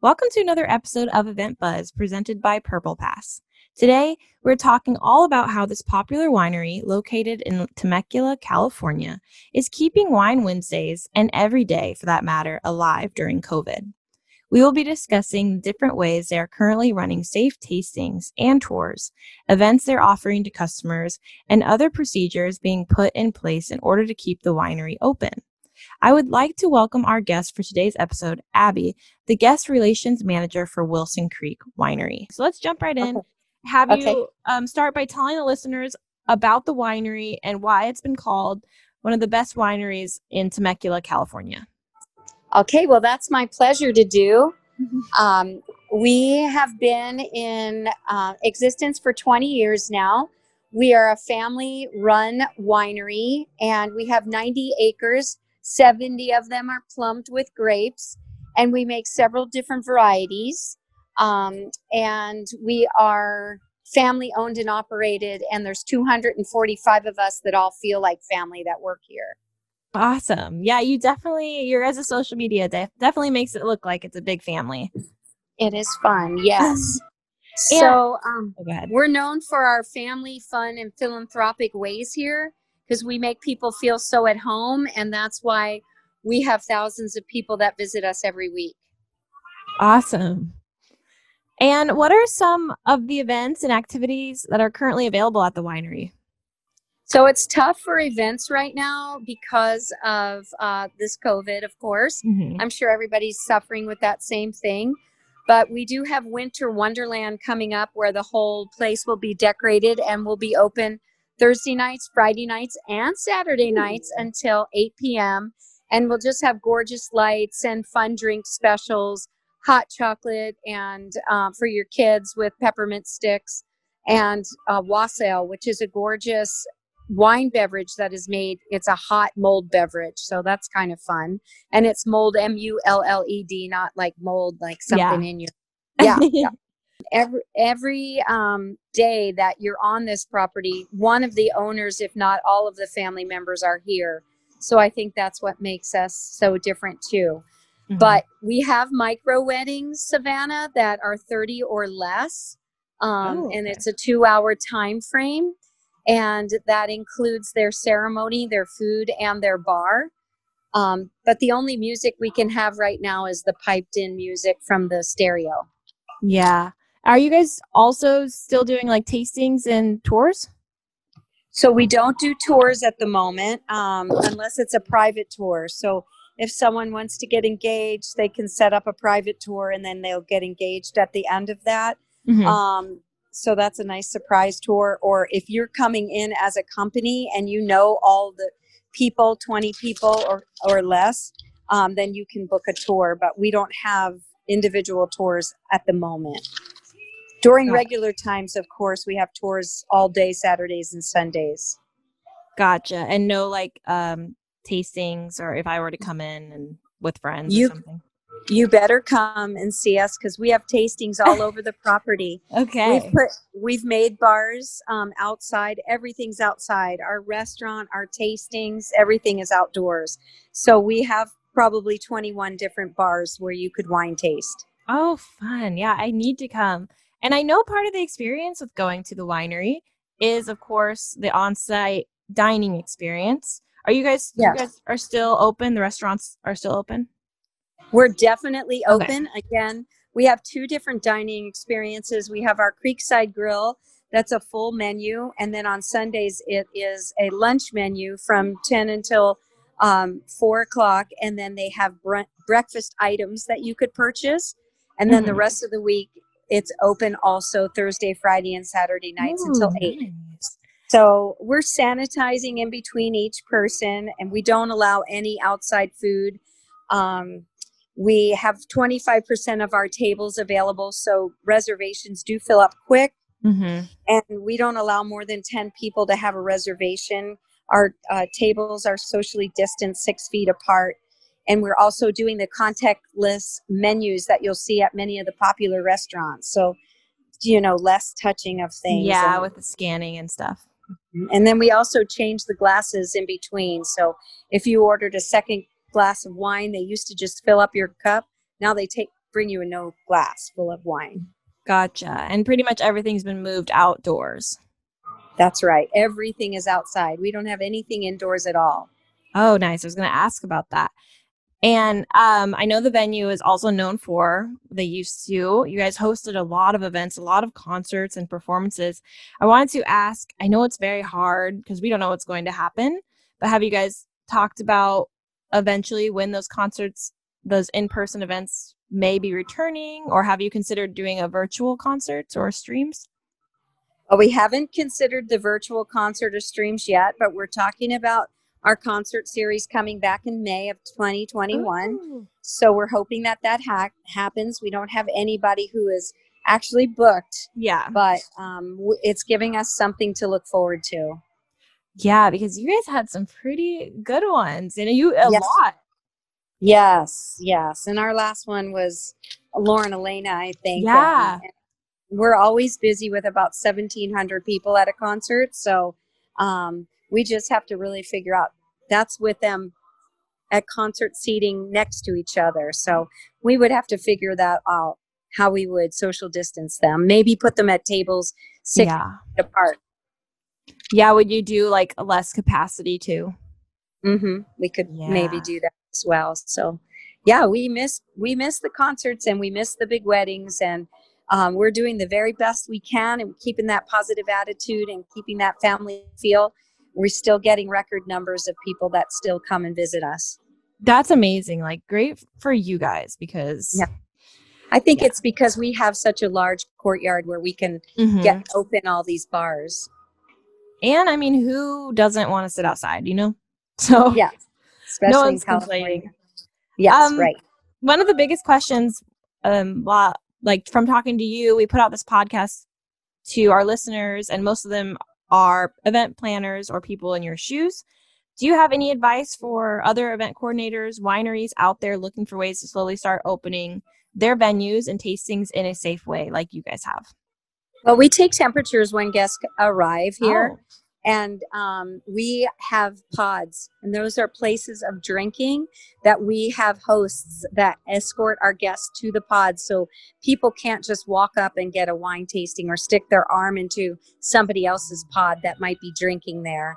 Welcome to another episode of Event Buzz presented by Purple Pass. Today, we're talking all about how this popular winery located in Temecula, California, is keeping Wine Wednesdays, and every day for that matter, alive during COVID. We will be discussing different ways they are currently running safe tastings and tours, events they're offering to customers, and other procedures being put in place in order to keep the winery open. I would like to welcome our guest for today's episode, Abby, the Guest Relations Manager for Wilson Creek Winery. So let's jump right in. Have you start by telling the listeners about the winery and why it's been called one of the best wineries in Temecula, California. Okay, well, that's my pleasure to do. We have been in existence for 20 years now. We are a family-run winery, and we have 90 acres. 70 of them are plumbed with grapes, and we make several different varieties. And we are family-owned and operated, and there's 245 of us that all feel like family that work here. Awesome. Yeah, your guys' social media definitely makes it look like it's a big family. It is fun, yes. So we're known for our family, fun, and philanthropic ways here because we make people feel so at home, and that's why we have thousands of people that visit us every week. Awesome. And what are some of the events and activities that are currently available at the winery? So it's tough for events right now because of this COVID, of course. Mm-hmm. I'm sure everybody's suffering with that same thing. But we do have Winter Wonderland coming up where the whole place will be decorated and will be open Thursday nights, Friday nights, and Saturday nights until 8 p.m. And we'll just have gorgeous lights and fun drink specials, hot chocolate, and for your kids with peppermint sticks, and wassail, which is a gorgeous wine beverage that is made. It's a hot mulled beverage, so that's kind of fun. And it's mulled, M-U-L-L-E-D, not like mold, like something in you. Yeah. Every day that you're on this property, one of the owners, if not all of the family members, are here. So I think that's what makes us so different too. Mm-hmm. But we have micro weddings, Savannah, that are 30 or less, and it's a 2-hour time frame. And that includes their ceremony, their food, and their bar. But the only music we can have right now is the piped-in music from the stereo. Yeah. Are you guys also still doing like tastings and tours? So we don't do tours at the moment unless it's a private tour. So if someone wants to get engaged, they can set up a private tour and then they'll get engaged at the end of that. Mm-hmm. So that's a nice surprise tour. Or if you're coming in as a company and you know all the people, 20 people or less, then you can book a tour. But we don't have individual tours at the moment. During regular times, of course, we have tours all day, Saturdays and Sundays. Gotcha. And no like tastings, or if I were to come in and with friends or something? You better come and see us because we have tastings all over the property. Okay. We've made bars outside. Everything's outside. Our restaurant, our tastings, everything is outdoors. So we have probably 21 different bars where you could wine taste. Oh, fun. Yeah, I need to come. And I know part of the experience with going to the winery is, of course, the on-site dining experience. Are you guys, you guys are still open? The restaurants are still open? We're definitely open. Okay. Again, we have 2 different dining experiences. We have our Creekside Grill. That's a full menu. And then on Sundays, it is a lunch menu from 10 until 4 o'clock. And then they have breakfast items that you could purchase. And then the rest of the week, it's open also Thursday, Friday, and Saturday nights until 8. Nice. So we're sanitizing in between each person, and we don't allow any outside food. We have 25% of our tables available, so reservations do fill up quick. Mm-hmm. And we don't allow more than 10 people to have a reservation. Our tables are socially distanced 6 feet apart. And we're also doing the contactless menus that you'll see at many of the popular restaurants. So, less touching of things. Yeah, with the scanning and stuff. And then we also change the glasses in between. So if you ordered a second glass of wine, they used to just fill up your cup. Now they take bring you a no glass full of wine. Gotcha. And pretty much everything's been moved outdoors. That's right. Everything is outside. We don't have anything indoors at all. Oh, nice. I was going to ask about that. And I know the venue is also known for, you guys hosted a lot of events, a lot of concerts and performances. I wanted to ask, I know it's very hard because we don't know what's going to happen, but have you guys talked about eventually when those concerts, those in-person events may be returning, or have you considered doing a virtual concerts or streams? Well, we haven't considered the virtual concert or streams yet, but we're talking about our concert series coming back in May of 2021. Ooh. So we're hoping that happens. We don't have anybody who is actually booked. Yeah. But it's giving us something to look forward to. Yeah, because you guys had some pretty good ones. A lot. Yes. And our last one was Lauren Elena, I think. Yeah. And we're always busy with about 1,700 people at a concert. So we just have to really figure out, that's with them at concert seating next to each other. So we would have to figure that out, how we would social distance them, maybe put them at tables 6 feet apart. Yeah. Would you do like a less capacity too? Mm-hmm. We could maybe do that as well. So yeah, we miss the concerts and we miss the big weddings, and we're doing the very best we can and keeping that positive attitude and keeping that family feel. We're still getting record numbers of people that still come and visit us. That's amazing. Like, great for you guys, because I think it's because we have such a large courtyard where we can get open all these bars. And I mean, who doesn't want to sit outside, So yeah, especially no one's in California. complaining. Yes, right. One of the biggest questions, like from talking to you, we put out this podcast to our listeners, and most of them are event planners or people in your shoes. Do you have any advice for other event coordinators, wineries out there looking for ways to slowly start opening their venues and tastings in a safe way like you guys have? Well, we take temperatures when guests arrive here. And we have pods, and those are places of drinking that we have hosts that escort our guests to the pods. So people can't just walk up and get a wine tasting or stick their arm into somebody else's pod that might be drinking there.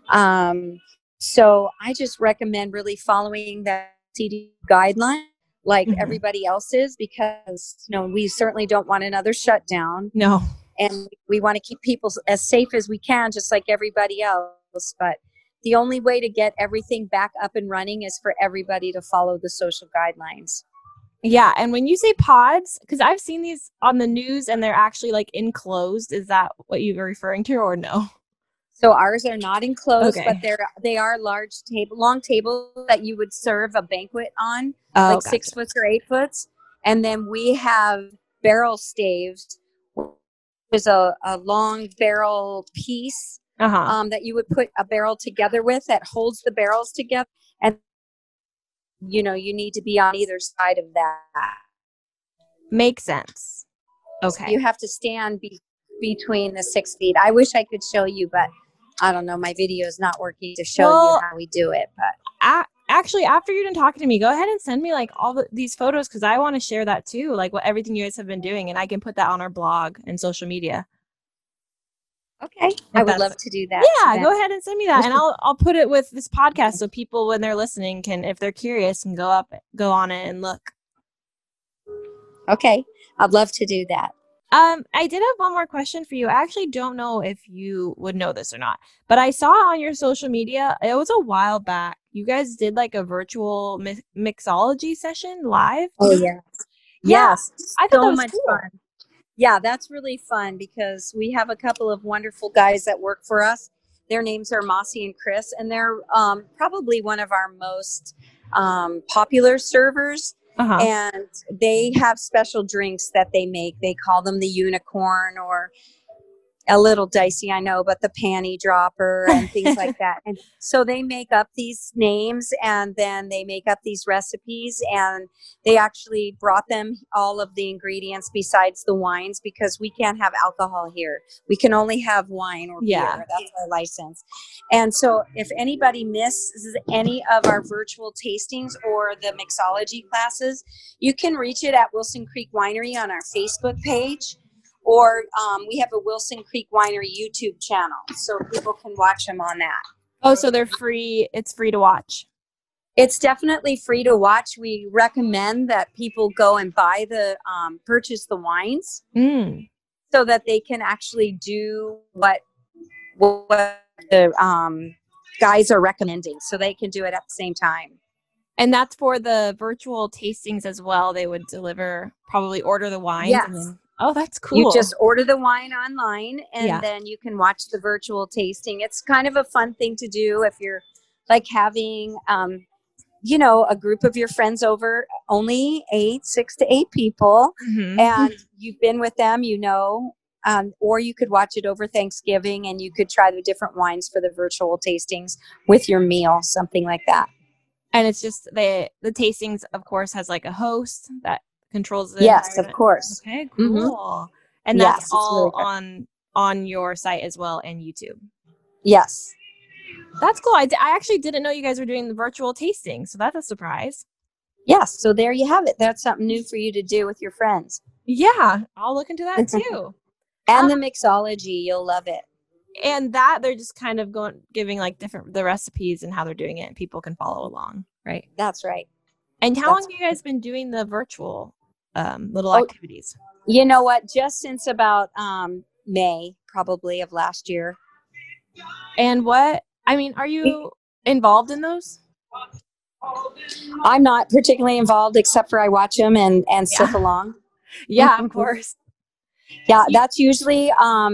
So I just recommend really following that CDC guideline like everybody else is, because, we certainly don't want another shutdown. No. And we want to keep people as safe as we can, just like everybody else. But the only way to get everything back up and running is for everybody to follow the social guidelines. Yeah. And when you say pods, because I've seen these on the news and they're actually like enclosed. Is that what you were referring to, or no? So ours are not enclosed, but they are long tables that you would serve a banquet on, like gotcha. 6 foot or 8 foot. And then we have barrel staves. There's a long barrel piece that you would put a barrel together with that holds the barrels together. And, you need to be on either side of that. Makes sense. Okay. So you have to stand between the 6 feet. I wish I could show you, but I don't know. My video is not working to show you how we do it. But actually, after you're done talking to me, go ahead and send me like all these photos, because I want to share that too, like everything you guys have been doing, and I can put that on our blog and social media. Okay, I would love to do that. Yeah, go ahead and send me that, and I'll put it with this podcast so people, when they're listening, can, if they're curious, can go on it and look. Okay, I'd love to do that. I did have one more question for you. I actually don't know if you would know this or not, but I saw on your social media, it was a while back, you guys did like a virtual mixology session live. Oh, yeah. Yes. I thought that was cool. Fun. Yeah, that's really fun, because we have a couple of wonderful guys that work for us. Their names are Mossy and Chris, and they're probably one of our most popular servers. And they have special drinks that they make. They call them the unicorn, a little dicey, I know, but the panty dropper and things like that. And so they make up these names and then they make up these recipes, and they actually brought them all of the ingredients besides the wines, because we can't have alcohol here. We can only have wine or beer. That's our license. And so if anybody misses any of our virtual tastings or the mixology classes, you can reach it at Wilson Creek Winery on our Facebook page. Or we have a Wilson Creek Winery YouTube channel, so people can watch them on that. Oh, so they're free. It's free to watch. It's definitely free to watch. We recommend that people go and purchase the wines so that they can actually do what the guys are recommending, so they can do it at the same time. And that's for the virtual tastings as well. They would probably order the wines. Yes. And then, oh, that's cool. You just order the wine online, and then you can watch the virtual tasting. It's kind of a fun thing to do if you're like having, a group of your friends over, only 6 to 8 people, and you've been with them, or you could watch it over Thanksgiving, and you could try the different wines for the virtual tastings with your meal, something like that. And it's just the tastings, of course, has like a host that controls it. Yes, of course. Okay, cool. And that's all really on your site as well and YouTube. Yes. That's cool. I actually didn't know you guys were doing the virtual tasting, so that's a surprise. Yes, so there you have it. That's something new for you to do with your friends. Yeah, I'll look into that too. And the mixology, you'll love it. And that they're just kind of giving like the recipes and how they're doing it, and people can follow along, right? That's right. And how long have you guys been doing the virtual little activities? You know what? Just since about May, probably, of last year. And are you involved in those? I'm not particularly involved, except for I watch them and sip along. Yeah, of course. Yeah, that's usually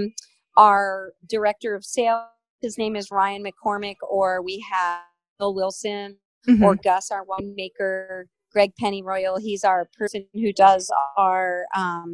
our director of sales. His name is Ryan McCormick, or we have Bill Wilson, or Gus, our winemaker, Greg Pennyroyal. He's our person who does our,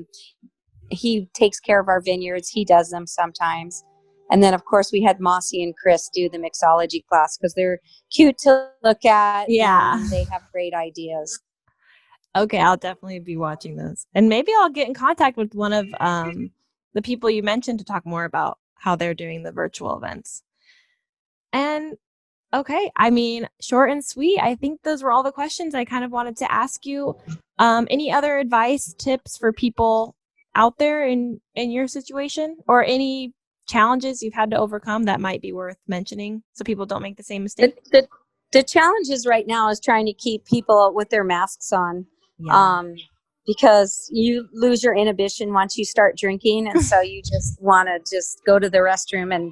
he takes care of our vineyards. He does them sometimes. And then, of course, we had Mossy and Chris do the mixology class because they're cute to look at. Yeah. And they have great ideas. Okay, I'll definitely be watching those. And maybe I'll get in contact with one of the people you mentioned to talk more about how they're doing the virtual events. And okay, short and sweet. I think those were all the questions I kind of wanted to ask you. Any other advice, tips for people out there in your situation, or any challenges you've had to overcome that might be worth mentioning so people don't make the same mistake? The challenges right now is trying to keep people with their masks on. Yeah. Because you lose your inhibition once you start drinking, and so you just want to just go to the restroom and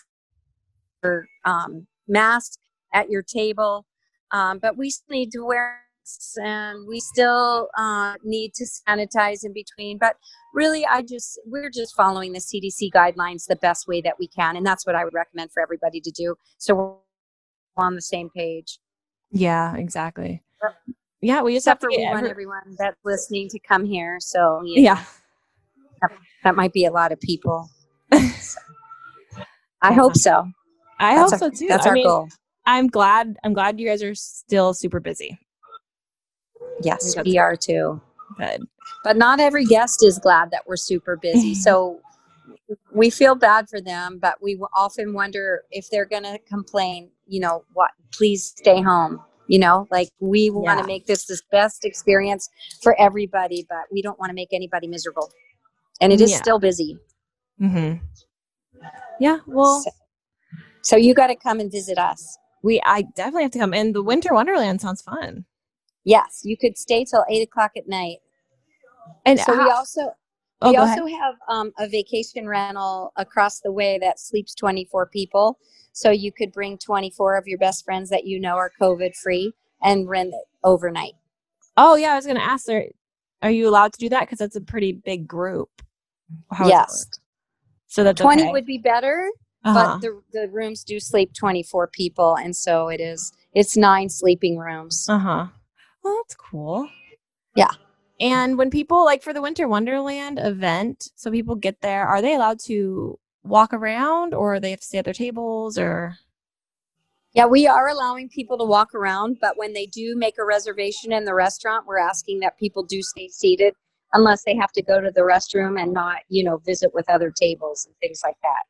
mask at your table. But we still need to wear masks, and we still need to sanitize in between. But really, we're just following the CDC guidelines the best way that we can, and that's what I would recommend for everybody to do. So we're on the same page. Yeah, exactly. Yeah, we just Except have to we want everyone that's listening to come here. So that might be a lot of people. So, I hope so. I hope so too. That's our goal. I'm glad you guys are still super busy. Yes, we are too. Good. But not every guest is glad that we're super busy. So we feel bad for them, but we often wonder if they're going to complain, please stay home. We want to make this best experience for everybody, but we don't want to make anybody miserable. And it is still busy. Mm-hmm. Yeah, well. So you got to come and visit us. I definitely have to come. And the Winter Wonderland sounds fun. Yes, you could stay till 8:00 at night. And so we also have a vacation rental across the way that sleeps 24 people. So you could bring 24 of your best friends that are COVID free and rent it overnight. Oh yeah, I was going to ask, are you allowed to do that? Because that's a pretty big group. Yes. So that's 20 would be better, but the rooms do sleep 24 people, and so it's 9 sleeping rooms. Well, that's cool. Yeah. And when people, for the Winter Wonderland event, so people get there, are they allowed to walk around, or they have to stay at their tables, or? Yeah, we are allowing people to walk around, but when they do make a reservation in the restaurant, we're asking that people do stay seated unless they have to go to the restroom and not, visit with other tables and things like that.